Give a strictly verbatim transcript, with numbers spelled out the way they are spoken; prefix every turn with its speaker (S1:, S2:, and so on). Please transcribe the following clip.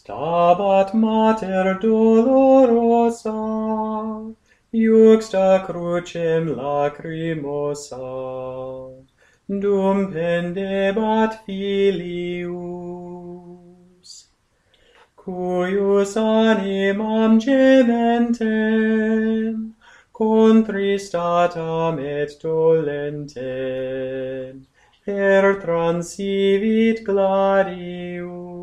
S1: Stabat mater dolorosa, iuxta crucem lacrimosa, dum pendebat filius, cuius animam gementem, contristatam et dolentem, per transivit gladius.